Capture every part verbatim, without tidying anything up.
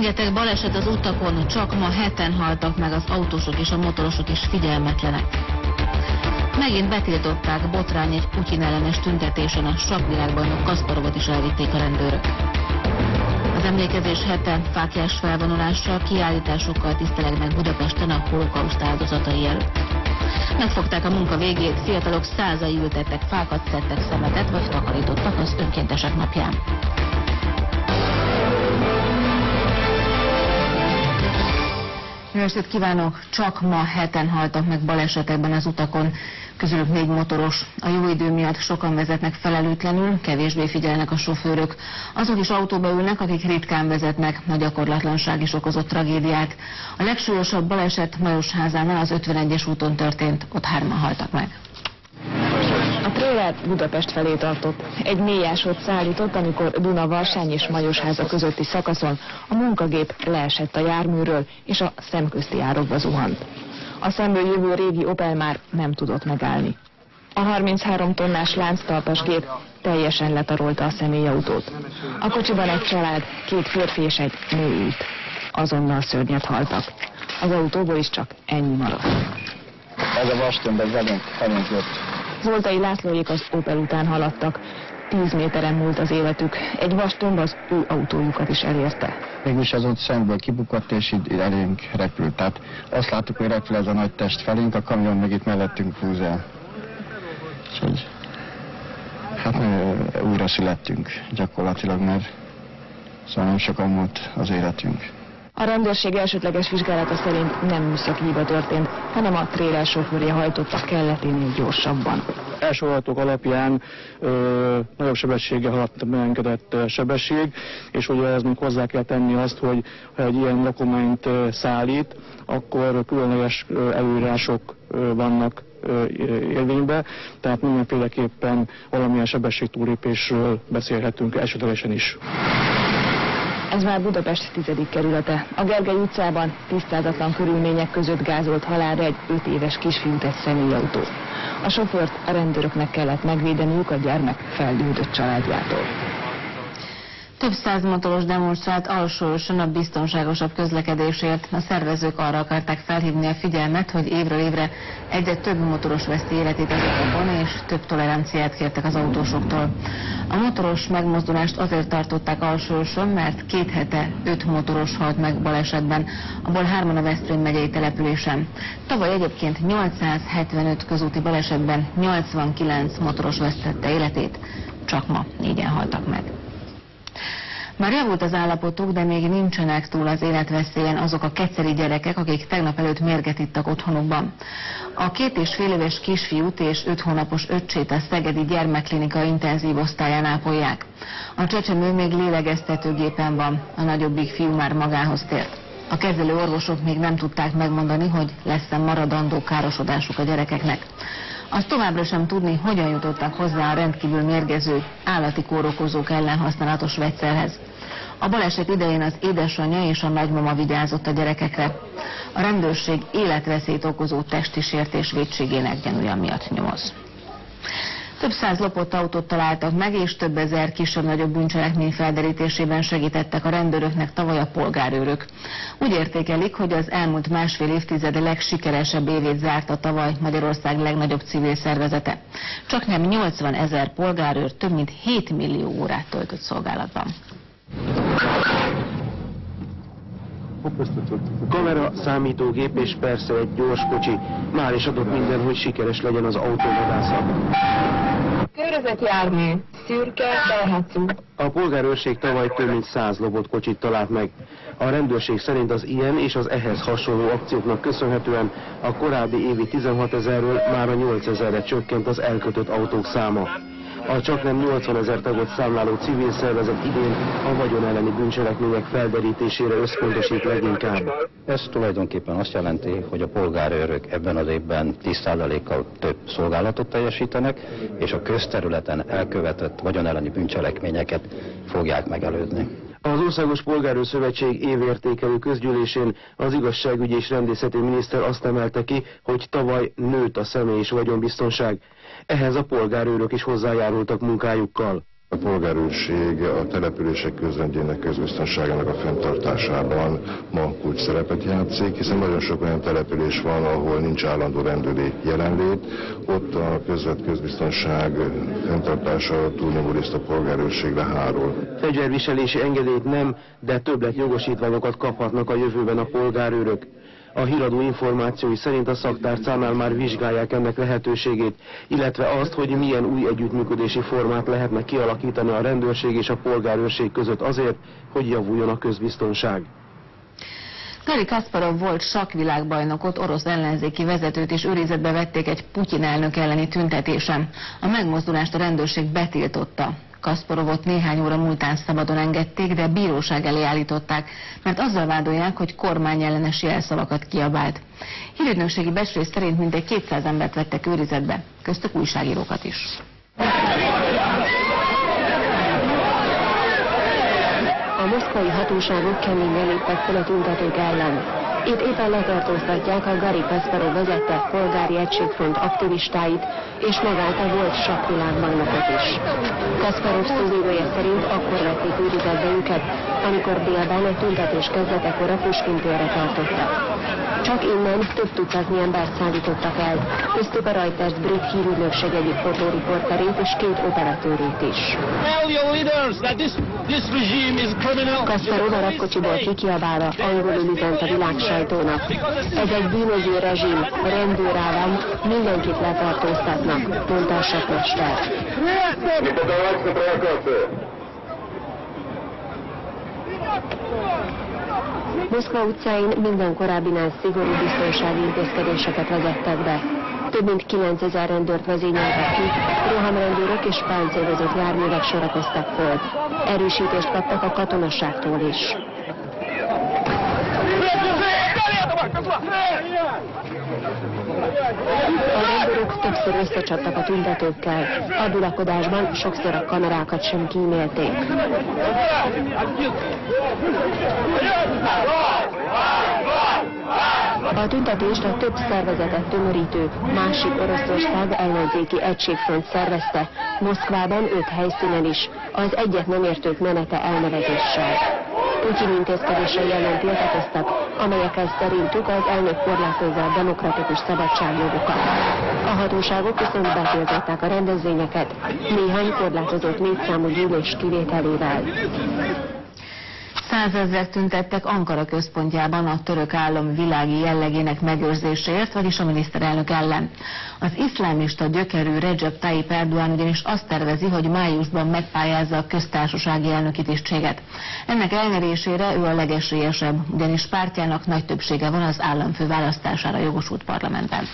Rengeteg baleset az utakon, csak ma heten haltak meg, az autósok és a motorosok is figyelmetlenek. Megint betiltották botrány egy Putyin ellenes tüntetésen, a sakkvilágbajnok Kasparovot is elvitték a rendőrök. Az emlékezés hete fáklyás felvonulással, kiállításokkal tiszteleg meg Budapesten a holokauszt áldozatai előtt. Megfogták a munka végét, fiatalok százai ültettek fákat, szedtek szemetet vagy takarítottak az önkéntesek napján. Jó estét kívánok! Csak ma heten haltak meg balesetekben az utakon, közülük négy motoros. A jó idő miatt sokan vezetnek felelőtlenül, kevésbé figyelnek a sofőrök. Azok is autóba ülnek, akik ritkán vezetnek, a gyakorlatlanság is okozott tragédiát. A legsúlyosabb baleset Majosházánál az ötvenegyes úton történt, ott hárman haltak meg. A trailer Budapest felé tartott. Egy mélyásot szállított, amikor Duna-Varsány és Majosháza közötti szakaszon a munkagép leesett a járműről, és a szemközti árokba zuhant. A szemből jövő régi Opel már nem tudott megállni. A harminchárom tonnás lánctalpas gép teljesen letarolta a személyautót. A kocsiban egy család, két férfi és egy nő ült. Azonnal szörnyet haltak. Az autóból is csak ennyi maradt. Ez a vastömb, ez velünk, velünk jött. Zoltai Lászlóék az Opel után haladtak. Tíz méteren múlt az életük. Egy vastomb az ő autójukat is elérte. Mégis ez ott szemből kibukott, és így elénk repült. Tehát azt láttuk, hogy repül ez a nagy test felénk, a kamion meg itt mellettünk húz el. Úgyhogy, hát újra születtünk gyakorlatilag, mert szóval nem sokan volt az életünk. A rendőrség elsődleges vizsgálata szerint nem műszaki hiba történt, hanem a tréler sofőrje hajtotta kelleténél gyorsabban. Első adatok alapján ö, nagyobb sebességgel haladt a beengedett sebesség, és ugye ez még hozzá kell tenni azt, hogy ha egy ilyen lakományt szállít, akkor különleges előírások vannak érvényben, tehát mindenféleképpen valamilyen sebességtúllépésről beszélhetünk elsődlegesen is. Ez már Budapest tizedik kerülete. A Gergely utcában tisztázatlan körülmények között gázolt halálra egy öt éves kisfiút egy személyautó. A sofőrt a rendőröknek kellett megvédeniük a gyermek feldühödött családjától. Több száz motoros demonstrált Alsóörösön a biztonságosabb közlekedésért. A szervezők arra akarták felhívni a figyelmet, hogy évről évre egyre több motoros veszti életét az utakon, és több toleranciát kértek az autósoktól. A motoros megmozdulást azért tartották Alsóörösön, mert két hete öt motoros halt meg balesetben, abból hárman a Veszprém megyei településen. Tavaly egyébként nyolcszázhetvenöt közúti balesetben nyolcvankilenc motoros vesztette életét, csak ma négyen haltak meg. Már javult az állapotuk, de még nincsenek túl az életveszélyen azok a keceri gyerekek, akik tegnap előtt mérget ittak otthonukban. A két és fél éves kisfiút és öt hónapos öccsét a Szegedi Gyermekklinika intenzív osztályán ápolják. A csecsemő még lélegeztetőgépen van, a nagyobbik fiú már magához tért. A kezelő orvosok még nem tudták megmondani, hogy lesz-e maradandó károsodásuk a gyerekeknek. Azt továbbra sem tudni, hogyan jutottak hozzá a rendkívül mérgező állati kórokozók ellen használatos vegyszerhez. A baleset idején az édesanyja és a nagymama vigyázott a gyerekekre. A rendőrség életveszélyt okozó testi sértés vétségének gyanúja miatt nyomoz. Több száz lopott autót találtak meg, és több ezer kisebb-nagyobb bűncselekmény felderítésében segítettek a rendőröknek tavaly a polgárőrök. Úgy értékelik, hogy az elmúlt másfél évtized legsikeresebb évét zárta tavaly Magyarország legnagyobb civil szervezete. Csaknem nyolcvan ezer polgárőr több mint hét millió órát töltött szolgálatban. Kamera, számítógép és persze egy gyors kocsi. Már is adott minden, hogy sikeres legyen az autóvadászat. Körözeti jármű, szürke, belehátszú. A polgárőrség tavaly több mint száz lopott kocsit talált meg. A rendőrség szerint az ilyen és az ehhez hasonló akcióknak köszönhetően a korábbi évi tizenhatezerről már a nyolcezerre csökkent az elkötött autók száma. A csaknem nyolcvanezer tagot számláló civil szervezet idén a vagyon elleni bűncselekmények felderítésére összpontosít leginkább. Ez tulajdonképpen azt jelenti, hogy a polgárőrök ebben az évben tíz százalékkal több szolgálatot teljesítenek, és a közterületen elkövetett vagyon elleni bűncselekményeket fogják megelőzni. Az Országos Polgárőr Szövetség évértékelő közgyűlésén az igazságügyi és rendészeti miniszter azt emelte ki, hogy tavaly nőtt a személy és vagyonbiztonság. Ehhez a polgárőrök is hozzájárultak munkájukkal. A polgárőrség a települések közrendjének, közbiztonságának a fenntartásában ma kulcs szerepet játszik, hiszen nagyon sok olyan település van, ahol nincs állandó rendőri jelenlét. Ott a közvet közbiztonság fenntartása túlnyomórészt a polgárőrségre hárul. Fegyverviselési engedélyt nem, de többlet jogosítványokat kaphatnak a jövőben a polgárőrök. A híradó információi szerint a szaktárcánál már vizsgálják ennek lehetőségét, illetve azt, hogy milyen új együttműködési formát lehetne kialakítani a rendőrség és a polgárőrség között azért, hogy javuljon a közbiztonság. Garri Kasparov volt sakkvilágbajnokot, orosz ellenzéki vezetőt is őrizetbe vették egy Putyin elnök elleni tüntetésen. A megmozdulást a rendőrség betiltotta. Kasparovot néhány óra múltán szabadon engedték, de bíróság elé állították, mert azzal vádolják, hogy kormányellenes jelszavakat kiabált. Hírügynökségi becslés szerint mintegy kétszáz embert vettek őrizetbe, köztük újságírókat is. A moszkvai hatóságok keményen léptek fel a tüntetők ellen. Itt éppen letartóztatják a Garri Kasparov vezette polgári egységfront aktivistáit, és magát a volt sakkvilágbajnokot is. Kasparov szóvivője szerint akkor vették őrizetbe őket, amikor délben a tüntetés kezdetekor a Puskin térre tartottak. Csak innen több tucatnyi embert szállítottak el, köztük a Reuters brit hírügynökség egyik fotóriporterét és két operatőrét is. Kasparov a rakkocsiból kikiabálva angolul üzent a világ sajtónak. Ez egy bűnöző rezsim, rendőrállam, mindenkit letartóztatnak, mondta a sakkmester. Moszkva utcáin minden korábbinál szigorú biztonsági intézkedéseket vezettek be. Több mint kilencezer rendőrt vezényeltek ki, rohamrendőrök és páncélozott járművek sorakoztak föl. Erősítést kaptak a katonasságtól is. A rendőrök többször összecsaptak a tüntetőkkel, a dulakodásban sokszor a kamerákat sem kímélték. A tüntetést a több szervezetet tömörítő másik Oroszország ellenzéki egységfront szervezte, Moszkvában öt helyszínen is, az egyet nem értők menete elnevezéssel. Putyin intézkedései ellen tiltakoztak, amelyekkel szerintük az elnök korlátozza a demokratikus szabadságjogokat. A hatóságok viszont betiltották a rendezvényeket, néhány korlátozott létszámú gyűlés kivételével. Százezrek tüntettek Ankara központjában a török állam világi jellegének megőrzéséért, vagyis a miniszterelnök ellen. Az iszlámista gyökerű Recep Tayyip Erdoğan ugyanis azt tervezi, hogy májusban megpályázza a köztársasági elnöki tisztséget. Ennek elnyerésére ő a legesélyesebb, ugyanis pártjának nagy többsége van az államfő választására jogosult parlamentben.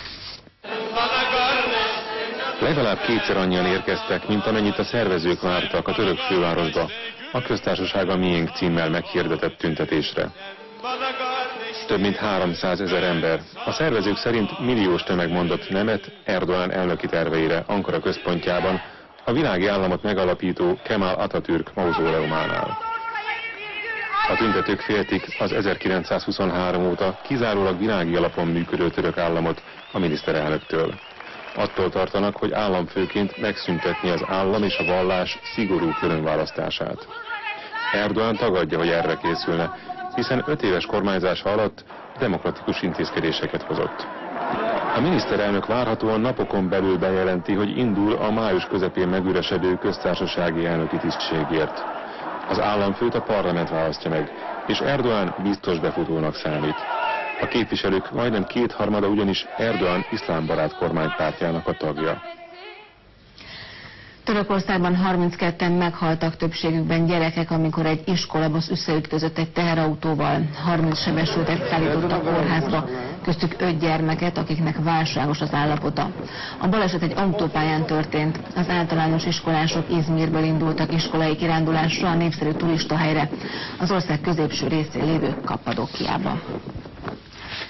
Legalább kétszer annyian érkeztek, mint amennyit a szervezők vártak a török fővárosba, a köztársaság a miénk címmel meghirdetett tüntetésre. Több mint háromszázezer ember. A szervezők szerint milliós tömeg mondott nemet Erdoğan elnöki terveire Ankara központjában, a világi államot megalapító Kemal Atatürk mauzóleumánál. A tüntetők féltik az ezerkilencszázhuszonhárom óta kizárólag világi alapon működő török államot a miniszterelnöktől. Attól tartanak, hogy államfőként megszüntetni az állam és a vallás szigorú különválasztását. Erdoğan tagadja, hogy erre készülne, hiszen öt éves kormányzása alatt demokratikus intézkedéseket hozott. A miniszterelnök várhatóan napokon belül bejelenti, hogy indul a május közepén megüresedő köztársasági elnöki tisztségért. Az államfőt a parlament választja meg, és Erdoğan biztos befutónak számít. A képviselők majdnem kétharmada ugyanis Erdoğan iszlámbarát kormánypártjának a tagja. Törökországban harmincketten meghaltak, többségükben gyerekek, amikor egy iskolabusz összeütközött egy teherautóval. harminc sebesültet szállított a kórházba, köztük öt gyermeket, akiknek válságos az állapota. A baleset egy autópályán történt. Az általános iskolások Izmirből indultak iskolai kirándulásra a népszerű turistahelyre, az ország középső részén lévő Kappadókiába.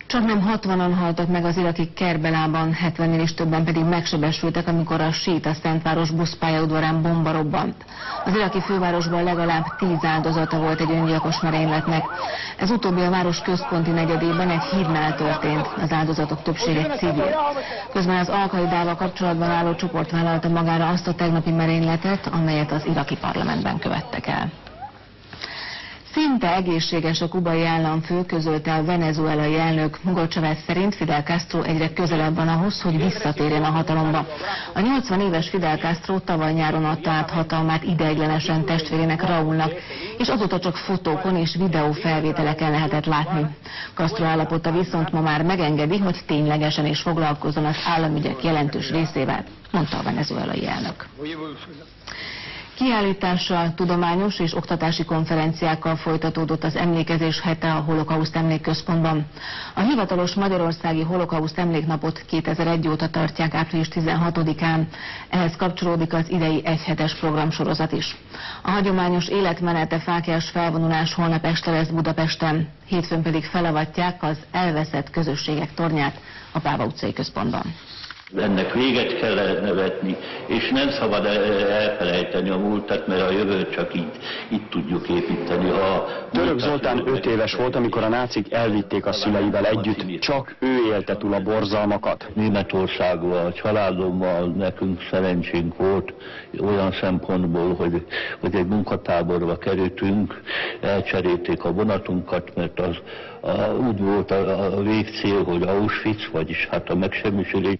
Csaknem hatvanan haltak meg az iraki Kerbelában, hetvennél is többen pedig megsebesültek, amikor a síita Szentváros buszpályaudvarán bomba robbant. Az iraki fővárosban legalább tíz áldozata volt egy öngyilkos merényletnek. Ez utóbbi a város központi negyedében egy hídnál történt, az áldozatok többsége civil. Közben az Al-Qaidával kapcsolatban álló csoport vállalta magára azt a tegnapi merényletet, amelyet az iraki parlamentben követtek el. Szinte egészséges a kubai államfő, közölte a venezuelai elnök. Hugo Chávez szerint Fidel Castro egyre közelebb van ahhoz, hogy visszatérjen a hatalomba. A nyolcvan éves Fidel Castro tavaly nyáron adta át hatalmát ideiglenesen testvérének Raúlnak, és azóta csak fotókon és videófelvételeken lehetett látni. Castro állapota viszont ma már megengedi, hogy ténylegesen is foglalkozzon az államügyek jelentős részével, mondta a venezuelai elnök. Kiállítással, tudományos és oktatási konferenciákkal folytatódott az emlékezés hete a Holokauszt Emlékközpontban. A hivatalos Magyarországi Holokauszt Emléknapot kétezer-egy óta tartják április tizenhatodikán. Ehhez kapcsolódik az idei egyhetes programsorozat is. A hagyományos életmenete fáklyás felvonulás holnap este lesz Budapesten, hétfőn pedig felavatják az elveszett közösségek tornyát a Páva utcai központban. Ennek véget kellene vetni, és nem szabad elfelejteni a múltat, mert a jövőt csak így, így tudjuk építeni. A Török Zoltán öt éves volt, amikor a nácik elvitték a szüleivel együtt, csak ő élte túl a borzalmakat. Németországban, a családommal nekünk szerencsénk volt olyan szempontból, hogy, hogy egy munkatáborba kerültünk, elcserélték a vonatunkat, mert az a, úgy volt a, a végcél, hogy Auschwitz, vagyis hát a megsemmisülés.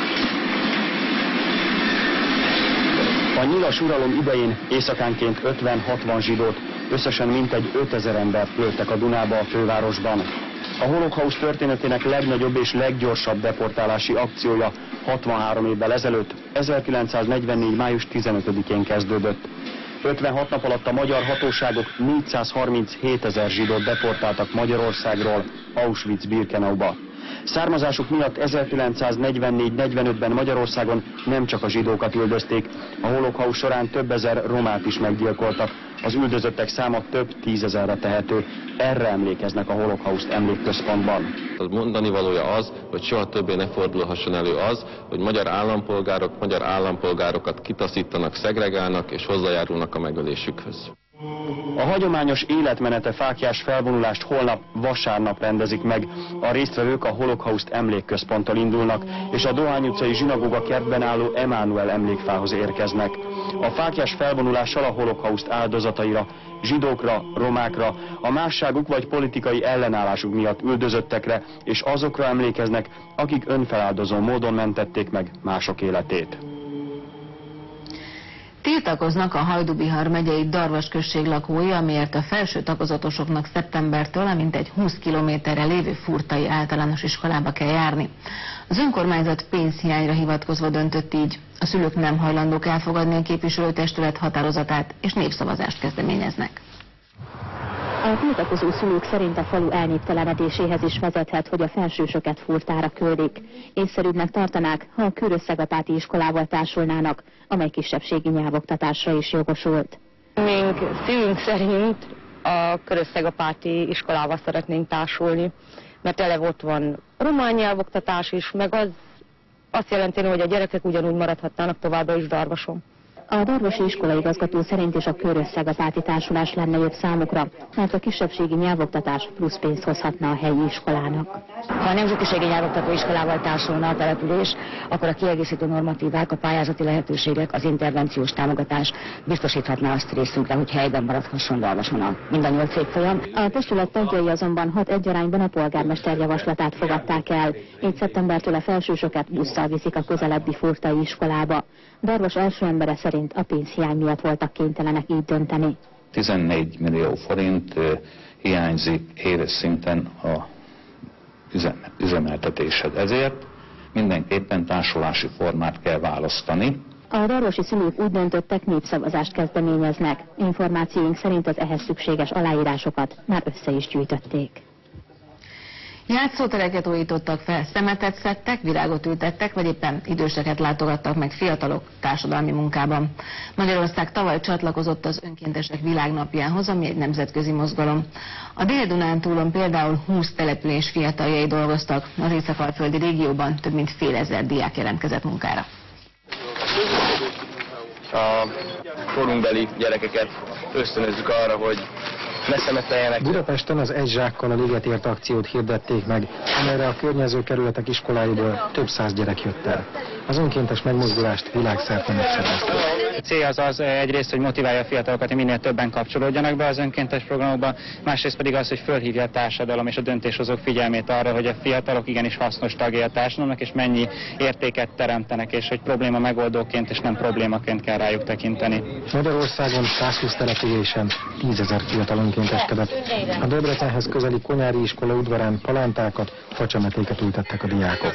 A nyilas uralom idején éjszakánként ötven-hatvan zsidót, összesen mintegy ötezer embert lőttek a Dunába a fővárosban. A holokauszt történetének legnagyobb és leggyorsabb deportálási akciója hatvanhárom évvel ezelőtt, ezerkilencszáznegyvennégy. május tizenötödikén kezdődött. ötvenhat nap alatt a magyar hatóságok négyszázharminchétezer zsidót deportáltak Magyarországról Auschwitz-Birkenauba. Származásuk miatt ezerkilencszáznegyvennégy-negyvenötben Magyarországon nem csak a zsidókat üldözték, a holokauszt során több ezer romát is meggyilkoltak, az üldözöttek száma több tízezerre tehető. Erre emlékeznek a Holokauszt Emlékközpontban. Az mondani valója az, hogy soha többé ne fordulhasson elő az, hogy magyar állampolgárok magyar állampolgárokat kitaszítanak, szegregálnak és hozzájárulnak a megölésükhöz. A hagyományos életmenete fáklyás felvonulást holnap vasárnap rendezik meg. A résztvevők a Holokauszt Emlékközponttal indulnak, és a Dohány utcai zsinagóga kertben álló Emánuel emlékfához érkeznek. A fáklyás felvonulással a holokauszt áldozataira, zsidókra, romákra, a másságuk vagy politikai ellenállásuk miatt üldözöttekre, és azokra emlékeznek, akik önfeláldozó módon mentették meg mások életét. Tiltakoznak a Hajdú-Bihar megyei Darvas község lakói, amiért a felső tagozatosoknak szeptembertől mintegy húsz kilométerre lévő Furtai általános iskolába kell járni. Az önkormányzat pénzhiányra hivatkozva döntött így. A szülők nem hajlandók elfogadni a képviselőtestület határozatát, és népszavazást kezdeményeznek. A tiltakozó szülők szerint a falu elnéptelenedéséhez is vezethet, hogy a felsősöket Furtára küldik. Észszerűbbnek tartanák, ha a Kőrösszegapáti iskolával társulnának, amely kisebbségi nyelvoktatásra is jogosult. Mink szívünk szerint a Kőrösszegapáti iskolával szeretnénk társulni, mert eleve ott van román nyelvoktatás is, meg az azt jelenti, hogy a gyerekek ugyanúgy maradhatnának továbbra is Darvason. A darvasi iskolaigazgató szerint is a Kőrösszegapáti társulás lenne jobb számukra, mert a kisebbségi nyelvoktatás plusz pénzt hozhatna a helyi iskolának. Ha a nemzetiségi nyelvoktató iskolával társulna a település, akkor a kiegészítő normatívák, a pályázati lehetőségek, az intervenciós támogatás biztosíthatná azt részünkre, hogy helyben maradhasson Darvason a mind a nyolc évfolyam. A testület tagjai azonban hat egyarányban a polgármester javaslatát fogadták el. Így szeptembertől a felsősöket busszal viszik a közelebbi Furtai iskolába. Darvas első embere szerint a pénzhiány miatt voltak kénytelenek így dönteni. tizennégy millió forint hiányzik éves szinten a üzemeltetéshez. Ezért mindenképpen társulási formát kell választani. A darvasi szülők úgy döntöttek, népszavazást kezdeményeznek. Információink szerint az ehhez szükséges aláírásokat már össze is gyűjtötték. Játszótereket újítottak fel, szemetet szedtek, virágot ültettek, vagy éppen időseket látogattak meg fiatalok társadalmi munkában. Magyarország tavaly csatlakozott az Önkéntesek Világnapjához, ami egy nemzetközi mozgalom. A Dél-Dunántúlon például húsz település fiataljai dolgoztak, az észak-alföldi régióban több mint fél ezer diák jelentkezett munkára. A korunkbeli gyerekeket ösztönözzük arra, hogy ne szemeteljenek. Budapesten az Egy zsákkal a ligetért akciót hirdették meg, amelyre a környező kerületek iskoláiból több száz gyerek jött el. Az önkéntes megmozdulást világszerte megszervezték. A cél az az egyrészt, hogy motiválja a fiatalokat, hogy minél többen kapcsolódjanak be az önkéntes programokba, másrészt pedig az, hogy fölhívja a társadalom és a döntéshozók figyelmét arra, hogy a fiatalok igenis hasznos tagjai a társadalomnak, és mennyi értéket teremtenek, és hogy probléma megoldóként és nem problémaként kell rájuk tekinteni. Magyarországon százhúsz településen tízezer fiatal önkénteskedett. A Debrecenhez közeli Konyári iskola udvarán palántákat, facsemetéket ültettek a diákok.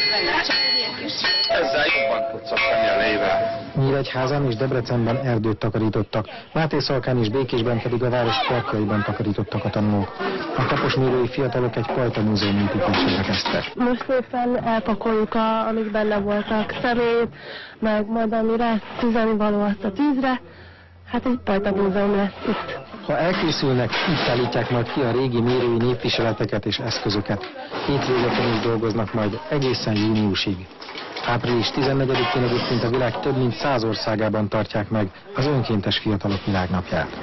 Ezzel jobban tudsz szakni a lével. Nyíregyházán és Debrecenben erdőt takarítottak, Mátészalkán és Békésben pedig a város parkjaiban takarítottak a tanulók. A taposmérői fiatalok egy pajta múzeum építésére kezdtek. Most szépen elpakoljuk, a, amik benne voltak, szemét, meg majd amire tüzelni való azt a tűzre. Hát egy pajta múzeum lesz itt. Ha elkészülnek, itt állítják majd ki a régi mérői népviseleteket és eszközöket. Hétvégeken is dolgoznak majd egészen júniusig. április tizennegyedikén egyébként a világ több mint száz országában tartják meg az önkéntes fiatalok világnapját.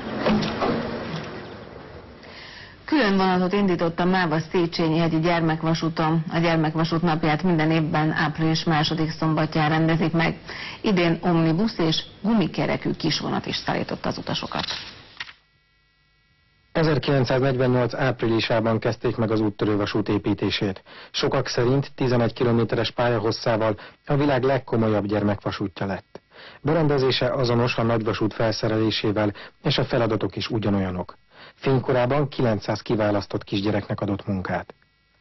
Külön vonatot indított a Máva Széchenyi hegyi gyermekvasúton. A gyermekvasút napját minden évben április második szombatján rendezik meg. Idén omnibusz és gumikerekű kisvonat is szállított az utasokat. ezerkilencszáznegyvennyolc áprilisában kezdték meg az úttörővasút építését. Sokak szerint tizenegy kilométeres pályahosszával a világ legkomolyabb gyermekvasútja lett. Berendezése azonos a nagyvasút felszerelésével, és a feladatok is ugyanolyanok. Fénykorában kilencszáz kiválasztott kisgyereknek adott munkát.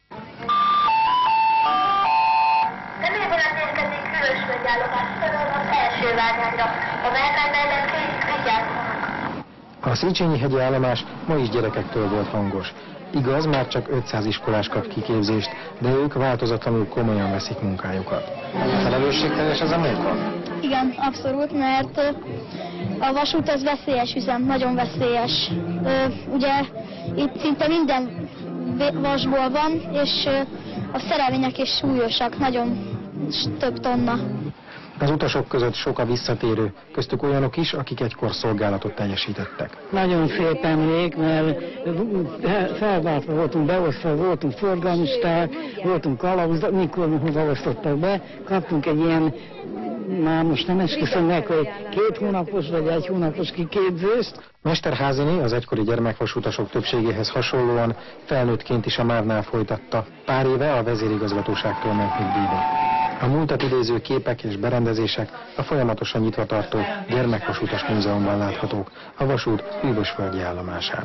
Személyvonat érkezik Külösvölgyállomásról az első vágányra. A vágány mellett vigyázzanak. A Széchenyi hegyi állomás ma is gyerekektől volt hangos. Igaz, már csak ötszáz iskolás kap kiképzést, de ők változatlanul komolyan veszik munkájukat. Felelősségteljes ez a munka? Igen, abszolút, mert a vasút az veszélyes üzem, nagyon veszélyes. Ugye itt szinte minden vasból van, és a szerelvények is súlyosak, nagyon több tonna. Az utasok között sok a visszatérő, köztük olyanok is, akik egykor szolgálatot teljesítettek. Nagyon szép emlék, mert felváltva voltunk, beosztva, voltunk forgalmisták, voltunk kalauz, mikor beosztottak be, kaptunk egy ilyen, már most nem esküszöm meg, hogy két hónapos vagy egy hónapos kiképzést. Mesterháziné az egykori gyermekvasutasok többségéhez hasonlóan felnőttként is a Mávnál folytatta. Pár éve a vezérigazgatóságtól ment nyugdíjba. A múltat idéző képek és berendezések a folyamatosan nyitva tartó gyermekvasutas múzeumban láthatók, a vasút hűvösvölgyi állomásán.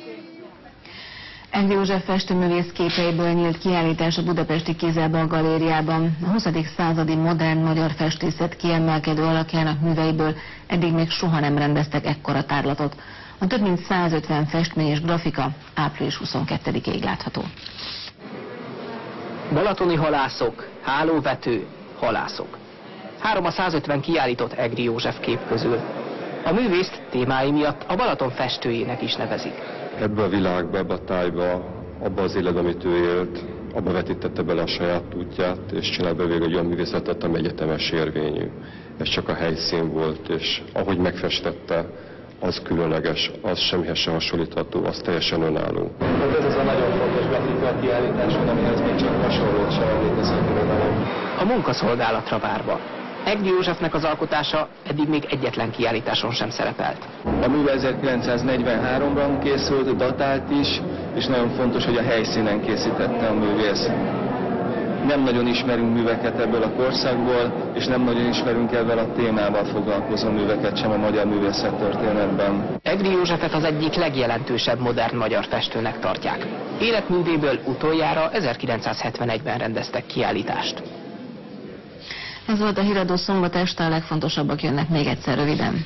Egri József festőművész képeiből nyílt kiállítás a budapesti Kézzelbal galériában. A huszadik századi modern magyar festészet kiemelkedő alakjának műveiből eddig még soha nem rendeztek ekkora tárlatot. A több mint százötven festmény és grafika április huszonkettedikéig látható. Balatoni halászok, hálóvető, halászok. Három a százötven kiállított Egri József kép közül. A művészt témái miatt a Balaton festőjének is nevezik. Ebbe a világba, ebbe a tájba, abba az életben, amit ő élt, abba vetítette bele a saját útját, és csinál be végül egy olyan művészetet, ami egyetemes érvényű. Ez csak a helyszín volt, és ahogy megfestette, az különleges, az semmihez sem hasonlítható, az teljesen önálló. Ez az a nagyon fontos grafikai kiállításon, amihez még csak hasonlót sem emlékezett irodalom. A munkaszolgálatra várva. Egri Józsefnek az alkotása eddig még egyetlen kiállításon sem szerepelt. A műve ezerkilencszáznegyvenháromban készült, datált is, és nagyon fontos, hogy a helyszínen készítette a művész. Nem nagyon ismerünk műveket ebből a korszakból, és nem nagyon ismerünk ezzel a témával foglalkozó műveket sem a magyar művészettörténetben. Egri Józsefet az egyik legjelentősebb modern magyar festőnek tartják. Életművéből utoljára ezerkilencszázhetvenegyben rendeztek kiállítást. Ez volt a híradó szombat este, a legfontosabbak jönnek még egyszer röviden.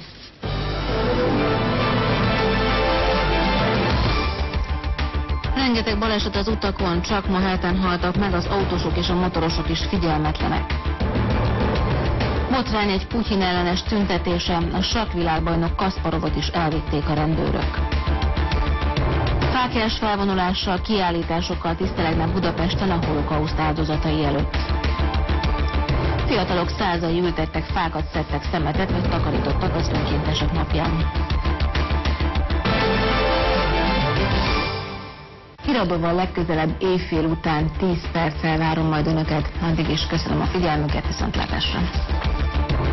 Rengeteg baleset az utakon, csak ma hátán haltak meg az autósok és a motorosok is figyelmetlenek. Botrány egy Putyin ellenes tüntetése, a sakkvilágbajnok Kasparovot is elvitték a rendőrök. Fáklyás felvonulással, kiállításokkal tisztelegnek Budapesten a holokauszt áldozatai előtt. Fiatalok százai ültettek fákat, szedtek szemetet, vagy takarítottak az önkéntesek napján. Híradóval legközelebb éjfél után tíz perccel várom majd önöket. Addig is köszönöm a figyelmüket, viszontlátásra!